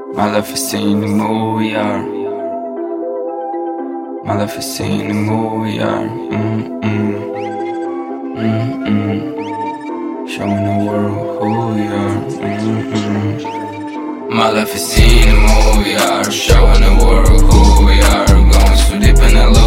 My life is seeing the movie, yeah. My life is seeing the movie, yeah. Showing the world who we are. My life is seeing the movie, yeah. Showing the world who we are. Going so deep in the